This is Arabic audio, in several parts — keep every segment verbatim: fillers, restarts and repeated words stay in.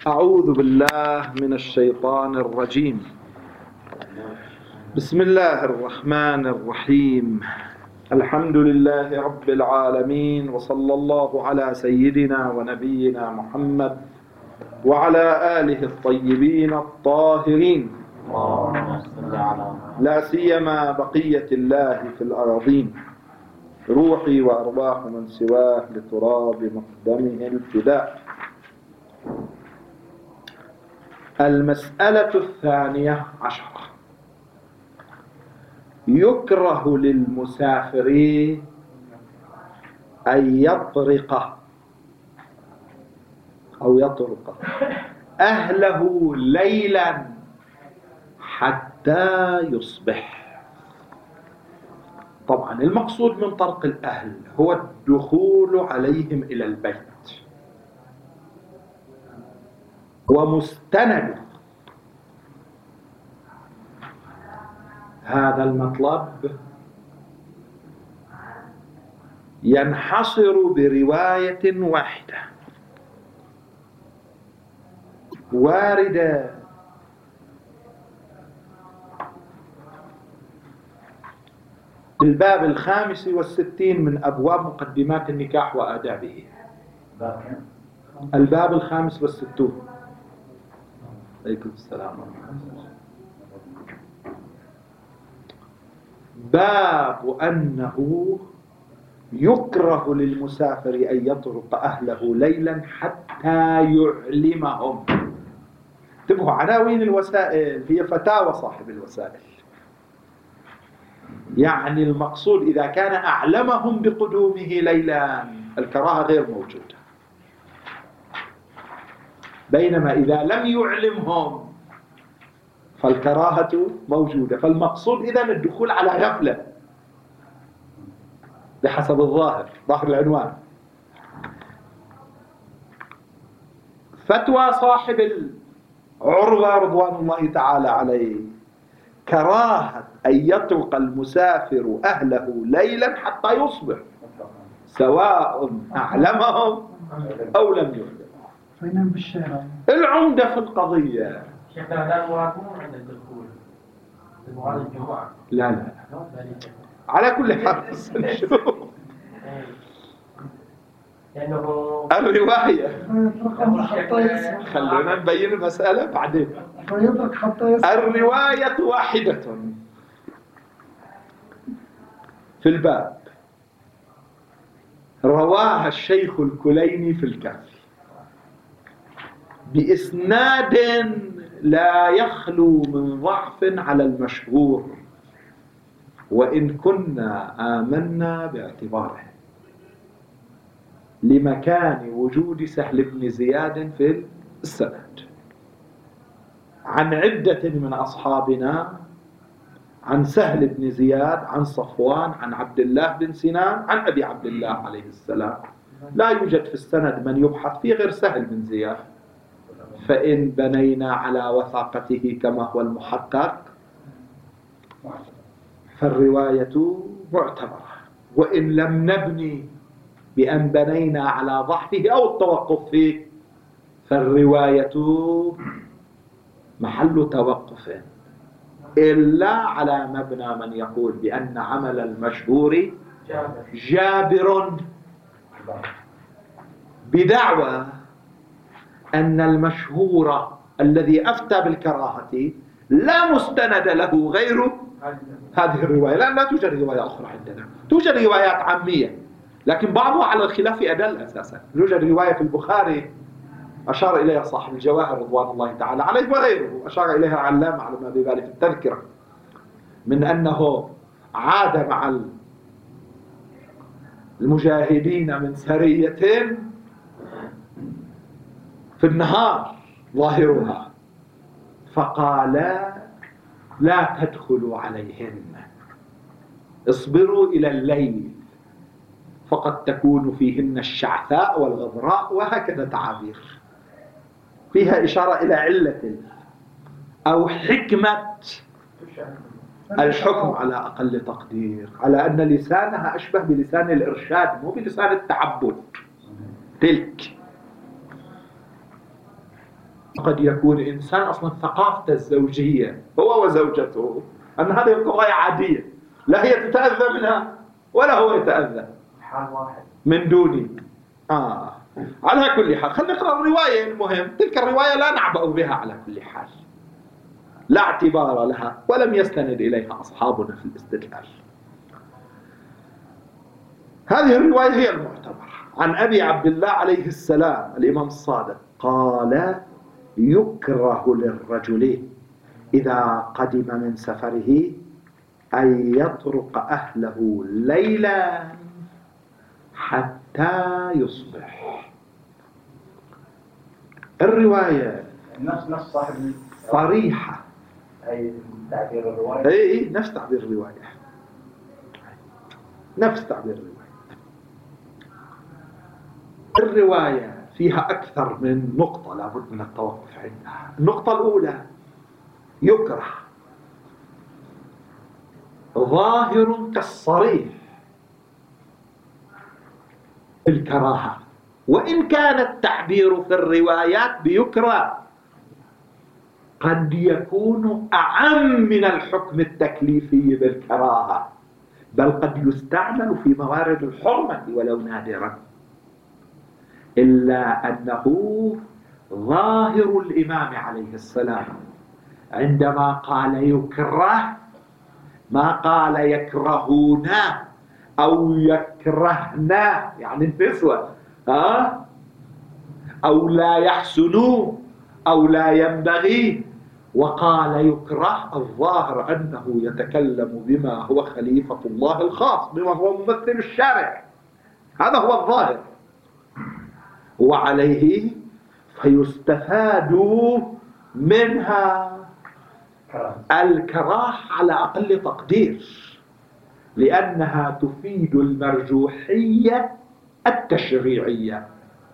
أعوذ بالله من الشيطان الرجيم. بسم الله الرحمن الرحيم. الحمد لله رب العالمين، وصلى الله على سيدنا ونبينا محمد وعلى آله الطيبين الطاهرين، لا سيما بقية الله في الأراضين، روحي وأرواح من سواه لتراب مقدمه الفداء. المسألة الثانية عشرة: يكره للمسافر أن يطرق أو يطرق أهله ليلا حتى يصبح. طبعا المقصود من طرق الأهل هو الدخول عليهم إلى البيت، ومستند هذا المطلب ينحصر برواية واحدة واردة في الباب الخامس والستين من أبواب مقدمات النكاح وآدابه. الباب الخامس والستون. عليكم السلام ورحمة الله. باب أنه يكره للمسافر أن يطرق أهله ليلا حتى يعلمهم. انتبهوا، عناوين الوسائل هي فتاوى صاحب الوسائل، يعني المقصود إذا كان أعلمهم بقدومه ليلا الكراهة غير موجودة، بينما إذا لم يعلمهم فالكراهة موجودة. فالمقصود إذن الدخول على غفلة بحسب الظاهر، ظاهر العنوان. فتوى صاحب العروة رضوان الله تعالى عليه: كراهة أن يطرق المسافر أهله ليلا حتى يصبح، سواء أعلمهم أو لم يعلمهم. فينام بالشارع. العمدة في القضية شيخ هذا المراد مو عند الدخول، المراد الجمعة. لا لا على كل حال نشوف لأنه الرواية. حتى خلونا نبين المسألة بعدين. فيترك حتى يصبح. الرواية واحدة في الباب، رواها الشيخ الكليني في الكافي بإسناد لا يخلو من ضعف على المشهور، وإن كنا آمنا باعتباره لمكان وجود سهل بن زياد في السند عن عدة من أصحابنا، عن سهل بن زياد، عن صفوان، عن عبد الله بن سنان، عن أبي عبد الله عليه السلام. لا يوجد في السند من يبحث فيه غير سهل بن زياد، فإن بنينا على وثاقته كما هو المحقق فالرواية معتبرة، وإن لم نبني بأن بنينا على ضعفه أو التوقف فيه فالرواية محل توقف، إلا على مبنى من يقول بأن عمل المشهور جابر بدعوى أن المشهور الذي أفتى بالكراهة لا مستند له غير هذه الرواية، لأن لا توجد رواية أخرى عندنا. توجد روايات عامية لكن بعضها على الخلاف أدل أساسا. يوجد رواية في البخاري أشار إليها صاحب الجواهر رضوان الله تعالى عليه وغيره، أشار إليها العلامة على ما ببالي في التذكرة، من أنه عاد مع المجاهدين من سرية في النهار ظاهرها، فقال: لا تدخلوا عليهن، اصبروا إلى الليل فقد تكون فيهن الشعثاء والغبراء، وهكذا تعابير فيها إشارة إلى علة أو حكمة الحكم على أقل تقدير، على أن لسانها أشبه بلسان الإرشاد مو بلسان التعبد تلك. قد يكون إنسان أصلا ثقافته الزوجية هو وزوجته أن هذه القضايا عادية، لا هي تتأذى منها ولا هو يتأذى حال واحد من دوني. آه. على كل حال خلينا نقرأ الرواية. المهم تلك الرواية لا نعبأ بها على كل حال، لا اعتبار لها ولم يستند إليها أصحابنا في الاستدلال. هذه الرواية هي المعتبرة. عن أبي عبد الله عليه السلام الإمام الصادق قال: يكره للرجل إذا قدم من سفره أن يطرق أهله ليلا حتى يصبح. الرواية نفس نفس صاحب صريحة، أي تعبير الرواية. أي نفس تعبير الرواية، نفس تعبير الرواية. الرواية فيها أكثر من نقطة لابد من التوقف عندها. النقطة الأولى: يكره ظاهر كالصريح الكراهة، وإن كان التعبير في الروايات بيكره قد يكون أعم من الحكم التكليفي بالكراهة، بل قد يستعمل في موارد الحرمة ولو نادرا، إلا أنه ظاهر الإمام عليه السلام عندما قال يكره ما قال يكرهون أو يكرهنا يعني النسوة، ها؟ أو لا يحسنوا أو لا ينبغي، وقال يكره. الظاهر أنه يتكلم بما هو خليفة الله الخاص، بما هو ممثل الشارع، هذا هو الظاهر. وعليه فيستفاد منها الكراهة على أقل تقدير، لأنها تفيد المرجوحية التشريعية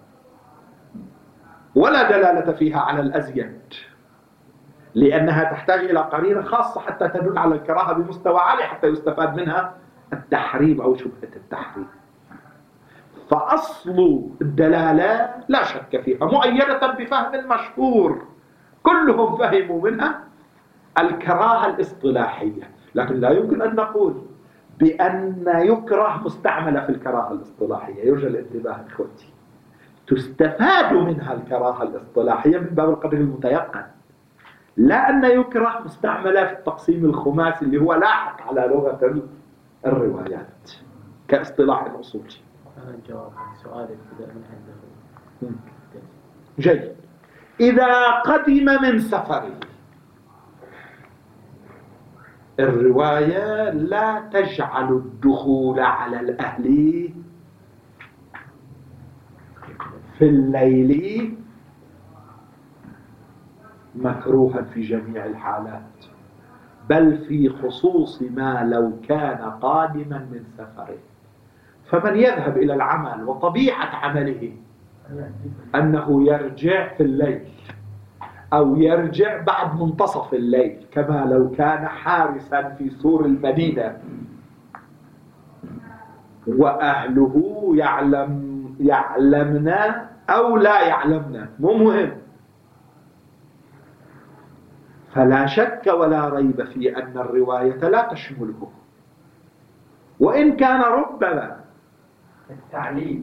ولا دلالة فيها على الأزيد، لأنها تحتاج إلى قرينة خاصة حتى تدل على الكراهة بمستوى عالي حتى يستفاد منها التحريم أو شبهة التحريم. فأصل الدلالة لا شك فيها مؤيدة بفهم المشهور، كلهم فهموا منها الكراهة الاصطلاحية، لكن لا يمكن أن نقول بأن يكره مستعملة في الكراهة الاصطلاحية. يرجى الانتباه إخوتي، تستفاد منها الكراهة الاصطلاحية من باب القدر المتيقن، لا أن يكره مستعملة في التقسيم الخماسي اللي هو لاحق على لغة الروايات كاصطلاح الأصولي. أنا الجواب سؤالي ابتداء من عنده. جيد. إذا قدم من سفره، الرواية لا تجعل الدخول على الأهل في الليل مكروها في جميع الحالات، بل في خصوص ما لو كان قادما من سفره. فمن يذهب إلى العمل وطبيعة عمله أنه يرجع في الليل أو يرجع بعد منتصف الليل كما لو كان حارسا في سور المدينة وأهله يعلم يعلمنا أو لا يعلمنا، مو مهم، فلا شك ولا ريب في أن الرواية لا تشمله، وإن كان ربما التعليم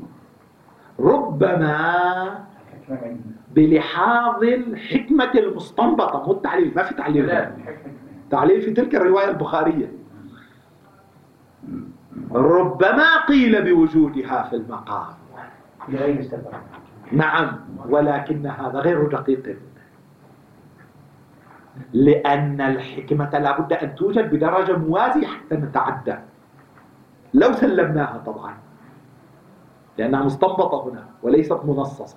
ربما بلحاظ الحكمة المستنبطة، مو التعليل، ما في تعليل، تعليل في تلك الرواية البخارية. ربما قيل بوجودها في المقام بغير سبب، نعم، ولكن هذا غير دقيق، لأن الحكمة لابد أن توجد بدرجة موازية حتى نتعدى، لو سلمناها طبعا، لأنها مستنبطة هنا وليست منصصة.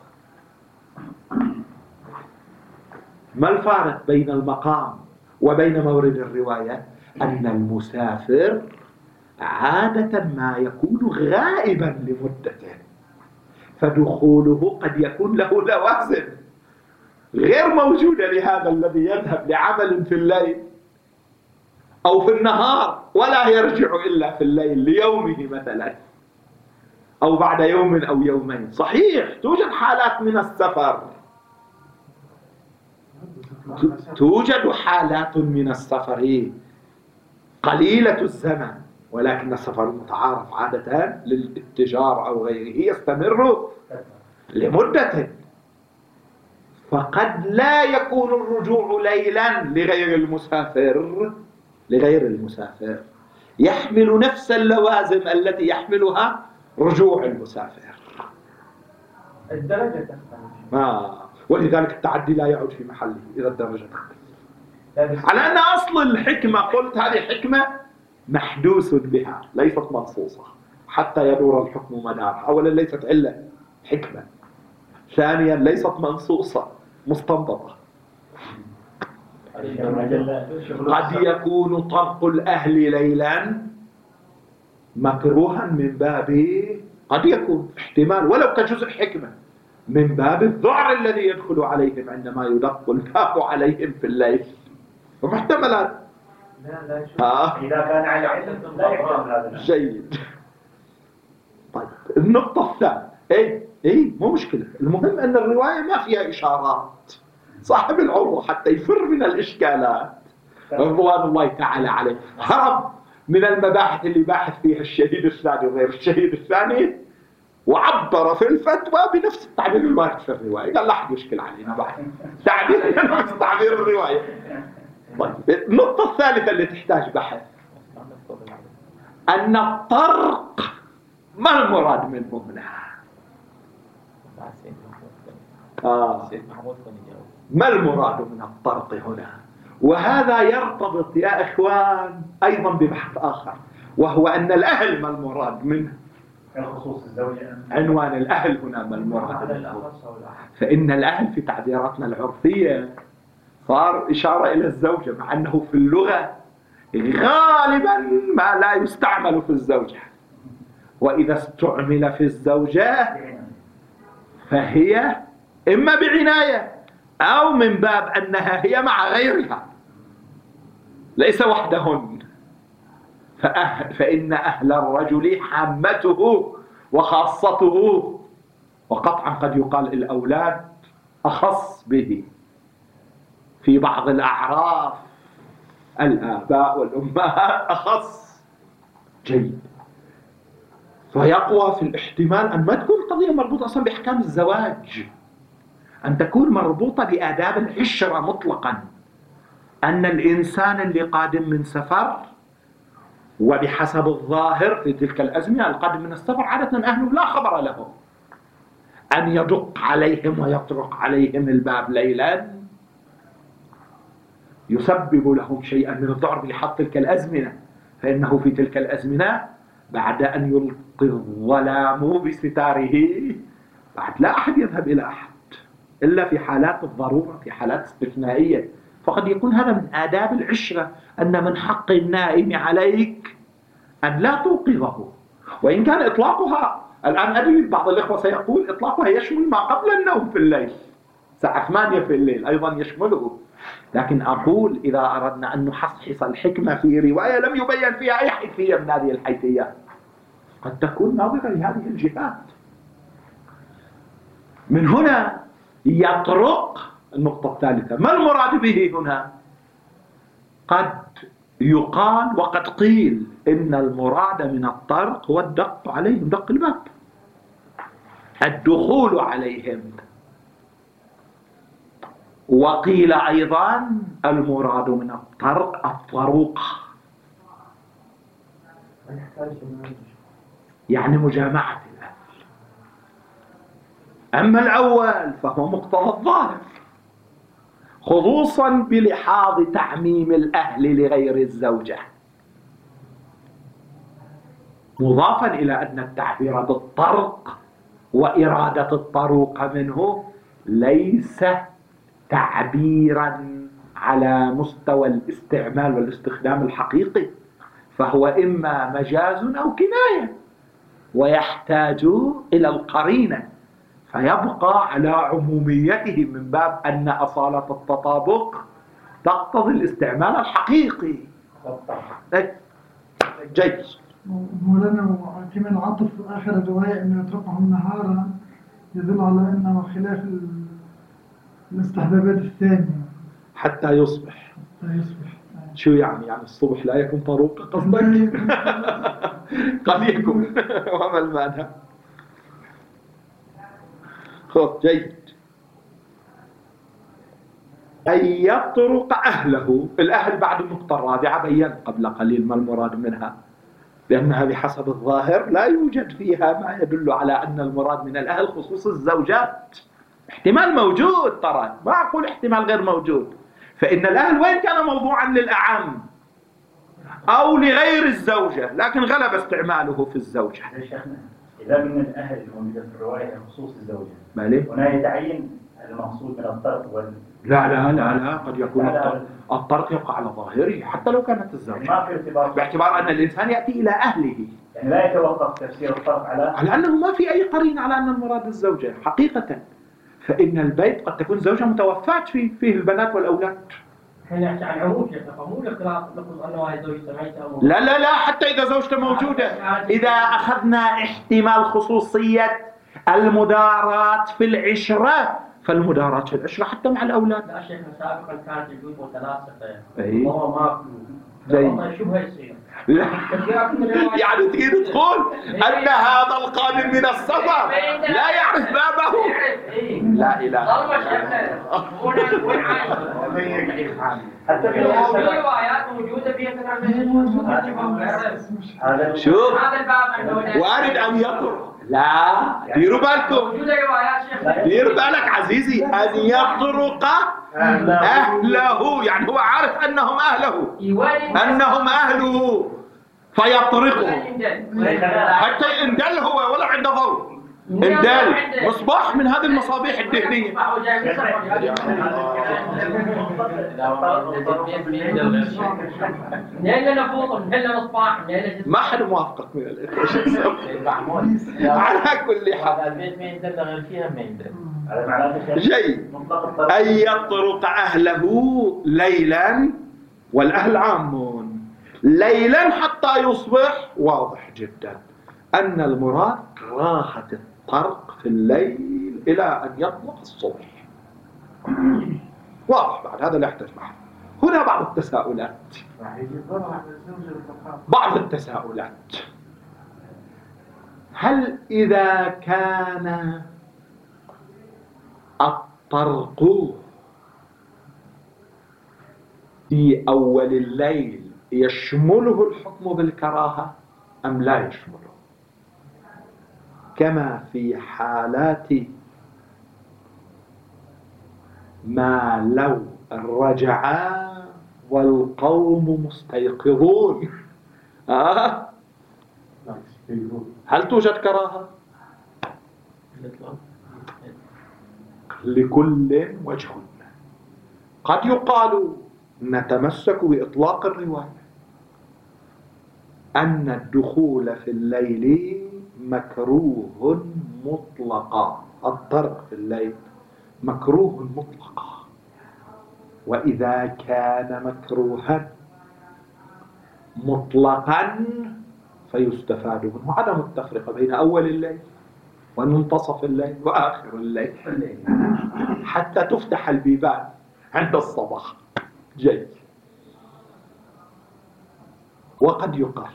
ما الفارق بين المقام وبين مورد الرواية؟ أن المسافر عادة ما يكون غائبا لمدة، فدخوله قد يكون له لوازم غير موجودة لهذا الذي يذهب لعمل في الليل أو في النهار ولا يرجع إلا في الليل ليومه مثلا أو بعد يوم أو يومين. صحيح توجد حالات من السفر توجد حالات من السفر قليلة الزمن، ولكن السفر المتعارف عادة للاتجار أو غيره يستمر لمدة، فقد لا يكون الرجوع ليلا لغير المسافر لغير المسافر يحمل نفس اللوازم التي يحملها رجوع المسافر. الدرجة تختلف. آه. ولذلك التعدي لا يعود في محله إذا الدرجة تختلف. على أن أصل الحكمة قلت هذه حكمة محدوث بها ليست منصوصة حتى يدور الحكم مدارها. أولا ليست علة حكمة، ثانيا ليست منصوصة مستنبطة. قد يكون طرق الأهل ليلا مكروها من باب، قد يكون احتمال ولو كجزء حكمة من باب الذعر الذي يدخل عليهم عندما يدق الباب عليهم في الليل، ومحتملات. لا لا شو آه. إذا كان على علم لا يحتمل هذا. جيد. طيب النقطة الثانية، ايه ايه مو مشكلة، المهم ان الرواية ما فيها اشارات. صاحب العروة حتى يفر من الاشكالات رضوان الله تعالى عليه هرب من المباحث اللي باحث فيها الشهيد الثاني وغير الشهيد الثاني، وعبر في الفتوى بنفس التعبير الوارد في الرواية. قال لا أحد يشكل علينا بعد تعبير نفس تعبير الرواية. طيب النقطة الثالثة اللي تحتاج بحث، أن الطرق ما المراد منه هنا؟ آه. ما المراد من الطرق هنا؟ وهذا يرتبط يا إخوان أيضا ببحث آخر، وهو أن الأهل ما المراد منه؟ خصوص الزوجة. عنوان الأهل هنا ما المراد منه؟ فإن الأهل في تعبيراتنا العرفية صار إشارة إلى الزوجة، مع أنه في اللغة غالبا ما لا يستعمل في الزوجة، وإذا استعمل في الزوجة فهي إما بعناية أو من باب أنها هي مع غيرها ليس وحدهن. فأهل فإن أهل الرجل حامته وخاصته، وقطعا قد يقال الأولاد أخص به في بعض الأعراف، الآباء والأمهات أخص. جيد. فيقوى في الاحتمال أن ما تكون القضية مربوطة أصلا بأحكام الزواج، أن تكون مربوطة بآداب العشرة مطلقا، أن الإنسان اللي قادم من سفر، وبحسب الظاهر في تلك الأزمنة القادم من السفر عادة أهله لا خبر لهم، أن يدق عليهم ويطرق عليهم الباب ليلا يسبب لهم شيئا من الذعر بلحظ تلك الأزمنة، فإنه في تلك الأزمنة بعد أن يلقي الظلام بستاره بعد لا أحد يذهب إلى أحد إلا في حالات الضرورة، في حالات استثنائية. فقد يكون هذا من آداب العشرة، أن من حق النائم عليك أن لا توقظه، وإن كان إطلاقها الآن أدري بعض الإخوة سيقول إطلاقها يشمل ما قبل النوم في الليل، الساعة ثمانية في الليل أيضا يشمله، لكن أقول إذا أردنا أن نحصحص الحكمة في رواية لم يبين فيها أي حيثية من هذه الحيثيات قد تكون ناظرة لهذه الجهات. من هنا يطرق النقطة الثالثة، ما المراد به هنا؟ قد يقال وقد قيل إن المراد من الطرق هو الدق عليهم، دق الباب، الدخول عليهم. وقيل أيضا المراد من الطرق الطروق، يعني مجامعة الأهل. أما الأول فهو مقتضى الظاهر، خصوصا بلحاظ تعميم الأهل لغير الزوجة، مضافا إلى أن التعبير بالطرق وإرادة الطروق منه ليس تعبيرا على مستوى الاستعمال والاستخدام الحقيقي، فهو إما مجاز أو كناية، ويحتاج إلى القرينة، فيبقى على عموميته من باب أن أصالة التطابق تقتضي الاستعمال الحقيقي. جيد. مولانا كمان عطف آخر الرواية أنه يتركهم نهارا يدل على أنه خلاف الاستحبابات الثانية. حتى يصبح. حتى يصبح. شو يعني؟ يعني الصبح لا يكون طروق قصدك؟ قد يكون. وما المعنى؟ خذ جيد. أن يطرق أهله. الأهل بعد النقطة الرابعة بيّن قبل قليل ما المراد منها، لأنها بحسب الظاهر لا يوجد فيها ما يدل على أن المراد من الأهل خصوص الزوجات. احتمال موجود ترى، ما أقول احتمال غير موجود. فإن الأهل وين كان موضوعا للأعم أو لغير الزوجة، لكن غلب استعماله في الزوجة. إذا من الأهل الموجودة في الرواية خصوص الزوجة، مالي؟ هنا يتعين المقصود من الطرق وال لا لا لا لا قد يكون الطرق, الطرق يقع على ظاهره حتى لو كانت الزوجة، ما في ارتباط، باعتبار أن الإنسان يأتي إلى أهله، يعني لا يتوقف تفسير الطرق على على أنه ما في أي قرين على أن المراد الزوجة حقيقة. فإن البيت قد تكون زوجة متوفاة فيه فيه البنات والأولاد. احنا نحكي عن عموم شيخنا، فمو الاختلاط لفظ انه هاي زوجته ميته. لا لا لا، حتى إذا زوجته موجودة، إذا أخذنا احتمال خصوصية المدارات في العشرة، فالمدارات في العشرة حتى مع الأولاد. لا شيخنا سابقا كانت البيوت متلاصقة، أي. وهو ما زي شبه يصير. لا. يعني تريد تقول أن هذا القادم من السفر لا يعرف بابه؟ لا إله حتى في روايات موجودة فيها شوف، وارد أن يطرق. لا، ديروا بالكم، دير بالك عزيزي، أن يطرق أهله، يعني هو عارف أنهم أهله، أنهم أهله فيطرقهم حتى يندل هو ولا عنده ضوء. اندل مصباح من هذه المصابيح الذهنية. ما حد موافقك من الإخوة. على كل حال جيد. أن يطرق أهله ليلا، والأهل عامون، ليلا حتى يصبح. واضح جدا أن المراد كراهة الطرق في الليل إلى أن يطلع الصبح. واضح بعد هذا لا يحتاج بحث. هنا بعض التساؤلات، بعض التساؤلات. هل إذا كان الطرق في أول الليل يشمله الحكم بالكراهة أم لا يشمله، كما في حالات ما لو رجعا والقوم مستيقظون؟ آه؟ هل توجد كراهة؟ لكل وجه. قد يقال نتمسك بإطلاق الرواية أن الدخول في الليل مكروه مطلقا، الطرق في الليل مكروه مطلقا، وإذا كان مكروها مطلقا فيستفاد منه عدم التفرقة بين أول الليل ومنتصف الليل وآخر الليل حتى تفتح البيبان عند الصباح. جيد. وقد يقال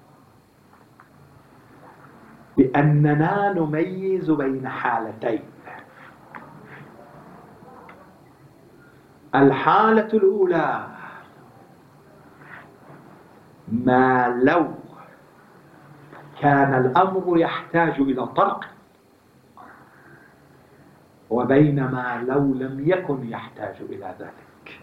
بأننا نميز بين حالتين. الحالة الأولى ما لو كان الأمر يحتاج إلى طرق، وبينما لو لم يكن يحتاج إلى ذلك،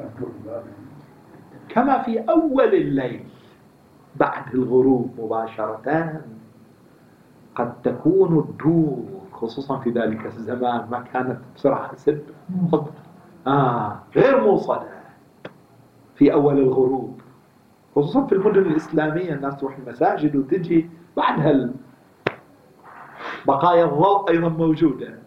كما في أول الليل بعد الغروب مباشرة قد تكون الدور، خصوصا في ذلك الزمان ما كانت بسرعة سد آه غير موصلة في أول الغروب، خصوصا في المدن الإسلامية الناس تروح المساجد وتجي بعدها بقايا الضوء أيضا موجودة.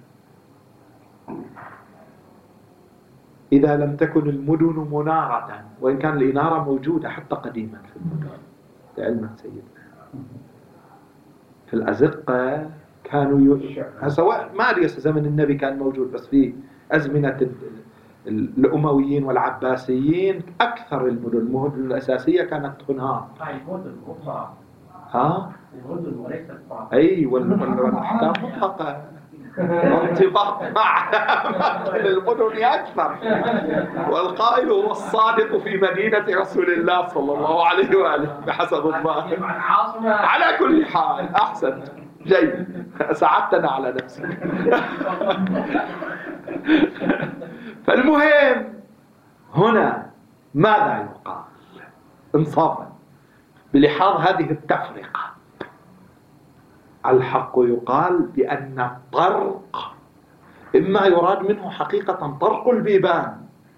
إذا لم تكن المدن منارة، وإن كان الإنارة موجودة حتى قديما في المدن لعلمك سيدنا، في الأزقة كانوا ي... سواء ما أدري زمن النبي كان موجود، بس في أزمنة الأمويين والعباسيين أكثر المدن، المدن الأساسية كانت هناك. هاي المدن مطلقة. ها؟ المدن وليست الطاقة. أي والأحكام مطلقة. ارتباط مع المدن أكثر. والقائل هو الصادق في مدينة رسول الله صلى الله عليه وآله بحسب الظاهر. على كل حال أحسن، جيد، ساعدتنا على نفسك. فالمهم هنا ماذا يقال انصافا بلحاظ هذه التفرقة؟ الحق يقال بأن الطرق إما يراد منه حقيقة طرق البيبان،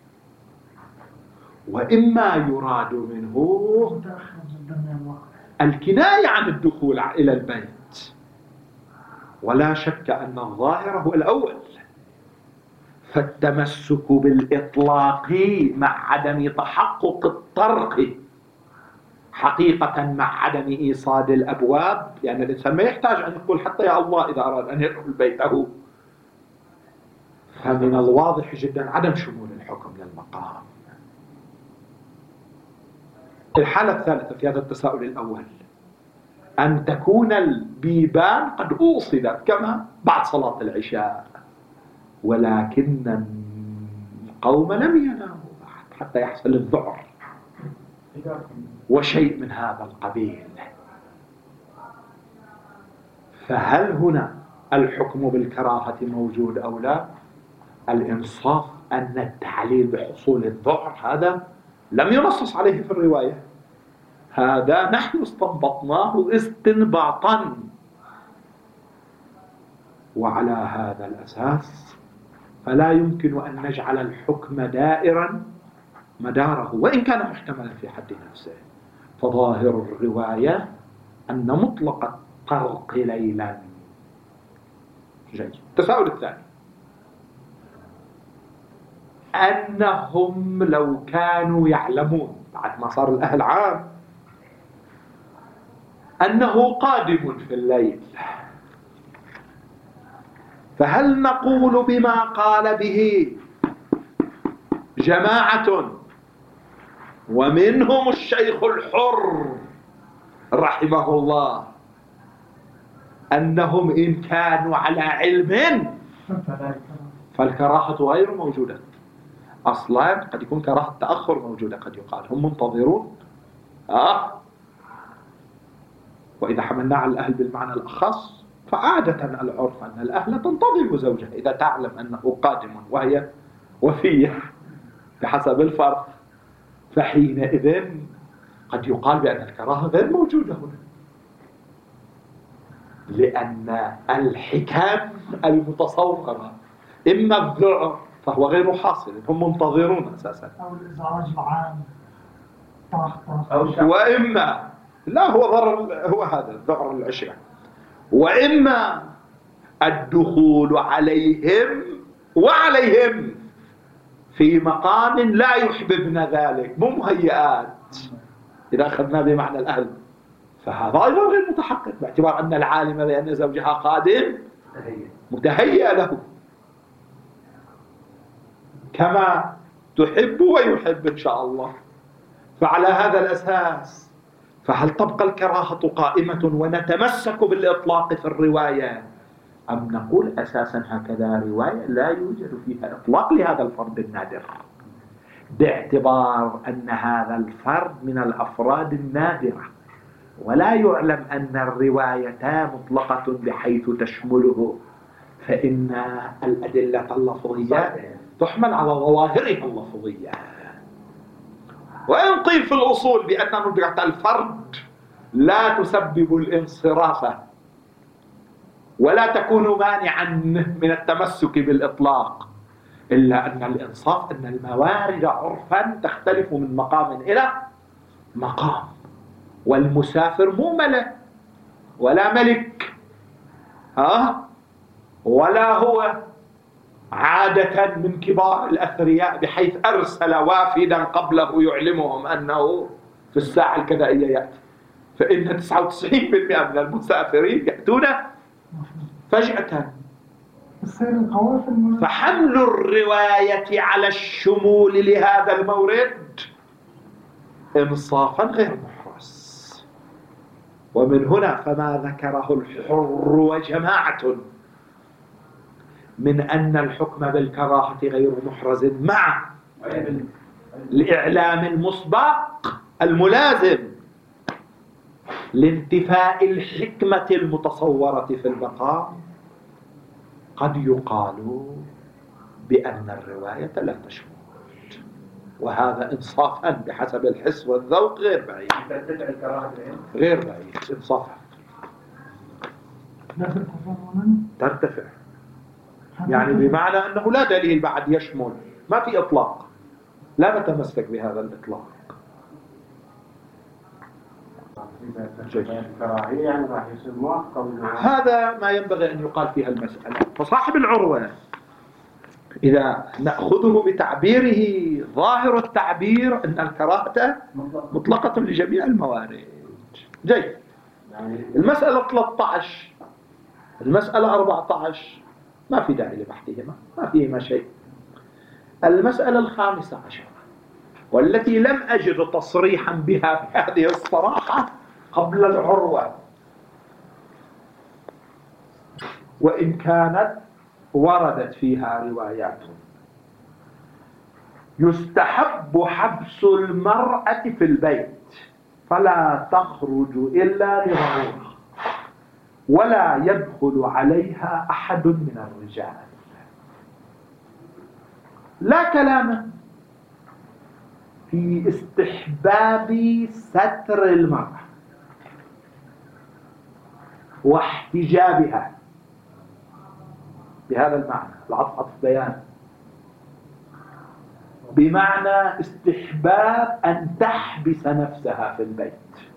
وإما يراد منه الكناية عن الدخول إلى البيت، ولا شك أن الظاهر هو الأول. فالتمسك بالإطلاق مع عدم تحقق الطرق حقيقة مع عدم إيصاد الأبواب، لأن يعني الإنسان ما يحتاج أن يقول حتى يا الله إذا أراد أن يدخل بيته. فمن الواضح جدا عدم شمول الحكم للمقام. الحالة الثالثة في هذا التساؤل الأول أن تكون البيبان قد أوصدت كما بعد صلاة العشاء، ولكن القوم لم يناموا بعد حتى يحصل الذعر وشيء من هذا القبيل. فهل هنا الحكم بالكراهة موجود أو لا؟ الإنصاف أن التعليل بحصول الذعر هذا لم ينصص عليه في الرواية، هذا نحن استنبطناه استنباطا، وعلى هذا الأساس فلا يمكن أن نجعل الحكم دائرا مداره وإن كان محتملا في حد نفسه. فظاهر الرواية أن مطلق الطرق ليلا. جيد. التساؤل الثاني أنهم لو كانوا يعلمون بعد ما صار الأهل عام أنه قادم في الليل، فهل نقول بما قال به جماعة ومنهم الشيخ الحر رحمه الله أنهم إن كانوا على علم فالكراهة غير موجودة أصلا؟ قد يكون كراهة تأخر موجودة، قد يقال هم منتظرون. آه وإذا حملنا على الأهل بالمعنى الأخص فعادة العرف أن الأهل تنتظر زوجها إذا تعلم أنه قادم وهي وفية بحسب الفرق، فحينئذ قد يقال بأن الكراهة غير موجودة هنا، لأن الحكام المتصورة إما الذعر فهو غير حاصل، هم منتظرون أساسا، أو الإزعاج العام طاخ طاخ، وإما لا هو ضرر، هو هذا الذعر العشرة، وإما الدخول عليهم وعليهم في مقام لا يحببن ذلك، مو مهيئات. إذا أخذنا بمعنى الأهل فهذا أيضا غير متحقق، باعتبار أن العالم بأن زوجها قادم متهيئ له كما تحب ويحب إن شاء الله. فعلى هذا الأساس فهل تبقى الكراهة قائمة ونتمسك بالإطلاق في الرواية، أم نقول أساسا هكذا رواية لا يوجد فيها إطلاق لهذا الفرد النادر، باعتبار أن هذا الفرد من الأفراد النادرة ولا يعلم أن الرواية مطلقة بحيث تشمله، فإن الأدلة اللفظية تحمل على ظواهرها اللفظية. وإن قيل في الأصول بأن ندرة الفرد لا تسبب الانصراف ولا تكون مانعا من التمسك بالإطلاق، إلا أن الإنصاف أن الموارد عرفا تختلف من مقام إلى مقام، والمسافر مو ملك ولا ملك ها ولا هو عادة من كبار الأثرياء بحيث أرسل وافدا قبله يعلمهم أنه في الساعة الكذائية يأتي، فإن تسعة وتسعين بالمئة من المسافرين يأتون فجأة. السير القوافل. فحمل الرواية على الشمول لهذا المورد إنصافا غير محرز. ومن هنا فما ذكره الحر وجماعة من أن الحكم بالكراهة غير محرز مع الإعلام المسبق الملازم لانتفاء الحكمة المتصورة في البقاء، قد يقال بأن الرواية لا تشمل، وهذا إنصافا بحسب الحس والذوق غير بعيد، غير بعيد إنصافا ترتفع، يعني بمعنى أنه لا دليل بعد يشمل، ما في إطلاق، لا نتمسك بهذا الإطلاق. هذا ما ينبغي أن يقال فيها المسألة. فصاحب العروة إذا نأخذه بتعبيره ظاهر التعبير أن الكراهة مطلقة لجميع الموارد. جيد. المسألة ثلاثة عشر، المسألة أربعة عشر ما في داعي لبحثهما، ما فيهما شيء. المسألة الخامسة عشر والتي لم أجد تصريحا بها بهذه الصراحة قبل العروة، وإن كانت وردت فيها روايات: يستحب حبس المرأة في البيت فلا تخرج إلا لضرورة ولا يدخل عليها أحد من الرجال. لا كلام في استحباب ستر المرأة واحتجابها بهذا المعنى، العطف عطف بيان، بمعنى استحباب أن تحبس نفسها في البيت.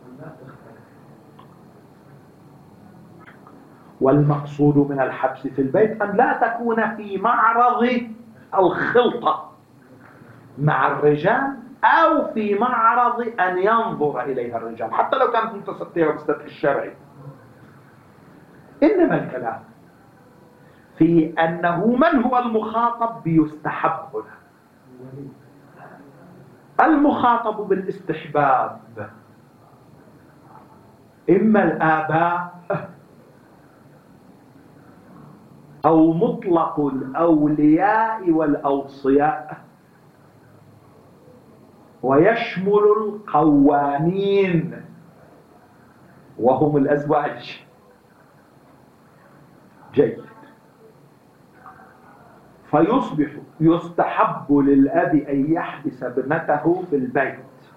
والمقصود من الحبس في البيت أن لا تكون في معرض الخلطة مع الرجال أو في معرض أن ينظر إليها الرجال، حتى لو كانت متسترة بالستر الشرعي. إنما الكلام في أنه من هو المخاطب بيستحب هنا. المخاطب بالاستحباب إما الآباء أو مطلق الأولياء والأوصياء، ويشمل القوامين وهم الأزواج. جيد. فيصبح يستحب للأب أن يحبس ابنته في البيت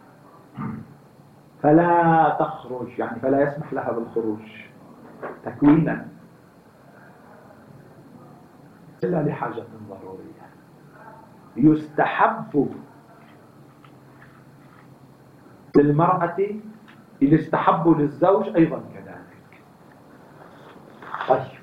فلا تخرج، يعني فلا يسمح لها بالخروج تكوينا إلا لحاجة ضرورية. يستحب للمرأة إذا استحبوا للزوج أيضا كذلك. طيب،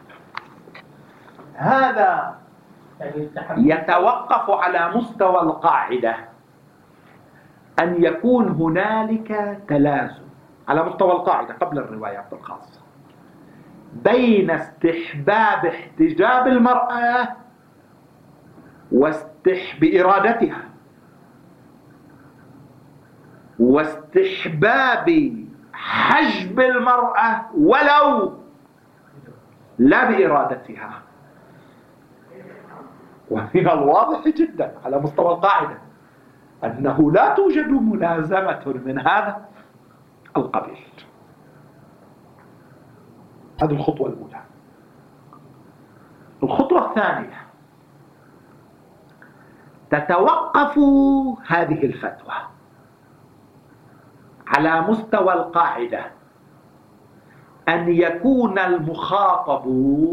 هذا يتوقف على مستوى القاعدة أن يكون هنالك تلازم على مستوى القاعدة قبل الروايات الخاصة بين استحباب احتجاب المرأة واستحب إرادتها واستحباب حجب المرأة ولو لا بإرادتها. ومن الواضح جدا على مستوى القاعدة أنه لا توجد ملازمة من هذا القبيل. هذه الخطوة الأولى. الخطوة الثانية، تتوقف هذه الفتوى على مستوى القاعدة أن يكون المخاطب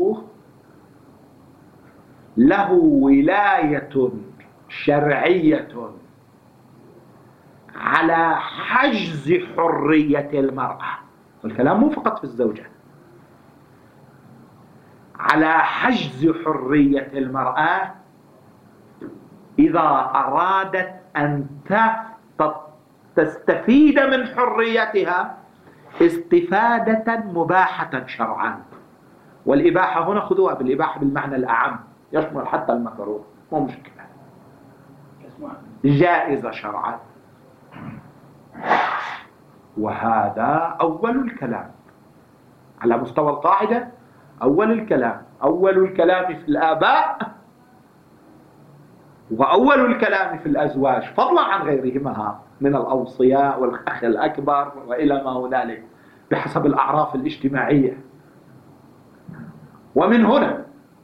له ولاية شرعية على حجز حرية المرأة، والكلام مو فقط في الزوجة، على حجز حرية المرأة إذا أرادت أن تستفيد من حريتها استفادة مباحة شرعا والإباحة هنا خذوها بالإباحة بالمعنى الأعم، يشمل حتى المكروه، مو مشكلة، جائزة شرعا. وهذا أول الكلام على مستوى القاعدة، أول الكلام، أول الكلام في الآباء وأول الكلام في الأزواج، فضلا عن غيرهما من الأوصياء والأخ الأكبر وإلى ما هنالك بحسب الأعراف الاجتماعية. ومن هنا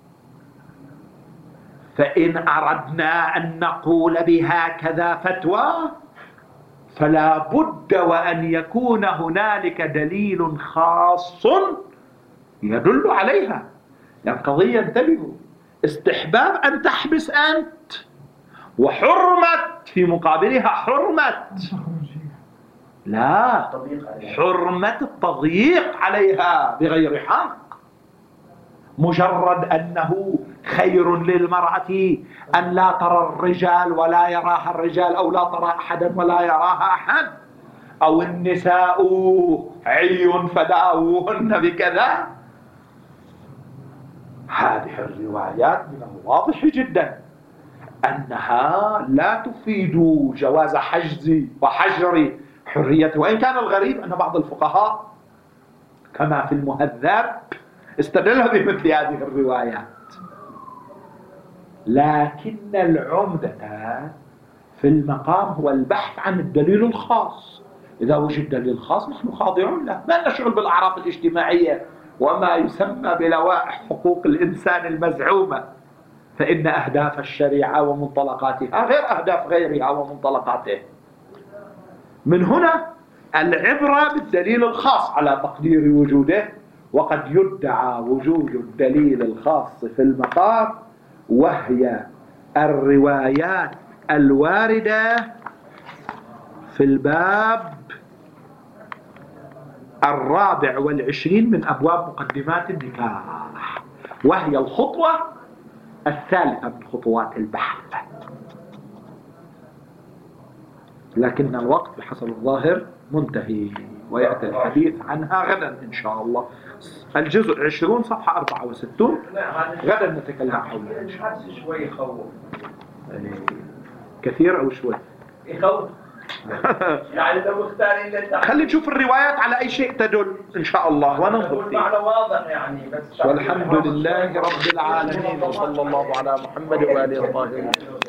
فإن أردنا أن نقول بهكذا فتوى فلا بد وأن يكون هنالك دليل خاص يدل عليها. يعني قضية انتبهوا، استحباب أن تحبس أنت، وحرمة في مقابلها حرمة لا حرمة التضييق عليها بغير حق. مجرد أنه خير للمرأة أن لا ترى الرجال ولا يراها الرجال، أو لا ترى أحدا ولا يراها أحد، أو النساء عي فداوهن بكذا. هذه الروايات من الواضح جدا أنها لا تفيد جواز حجز وحجر حريته، وإن كان الغريب أن بعض الفقهاء كما في المهذب استدل بمثل هذه الروايات. لكن العمدة في المقام هو البحث عن الدليل الخاص. إذا وجد دليل خاص نحن خاضعون له، ما نشغل بالأعراف الاجتماعية وما يسمى بلوائح حقوق الإنسان المزعومة، فإن أهداف الشريعة ومنطلقاتها غير أهداف غيرها ومنطلقاتها. من هنا العبرة بالدليل الخاص على تقدير وجوده، وقد يدعى وجود الدليل الخاص في المقام، وهي الروايات الواردة في الباب الرابع والعشرين من أبواب مقدمات النكاح، وهي الخطوة الثالثة من خطوات البحث. لكن الوقت بحسب الظاهر منتهي، ويأتي الحديث عنها غدا إن شاء الله. الجزء عشرون صفحة أربعة وستون غدا نتكلم حولها إن شاء الله. شوي يخوف كثير أو شوي يخوف يعني لو مختارين للتعليم. خلي نشوف الروايات على أي شيء تدل إن شاء الله وننظر فيه. المعنى واضح يعني بس. والحمد لله رب العالمين، وصلى الله على محمد وآله الطاهرين.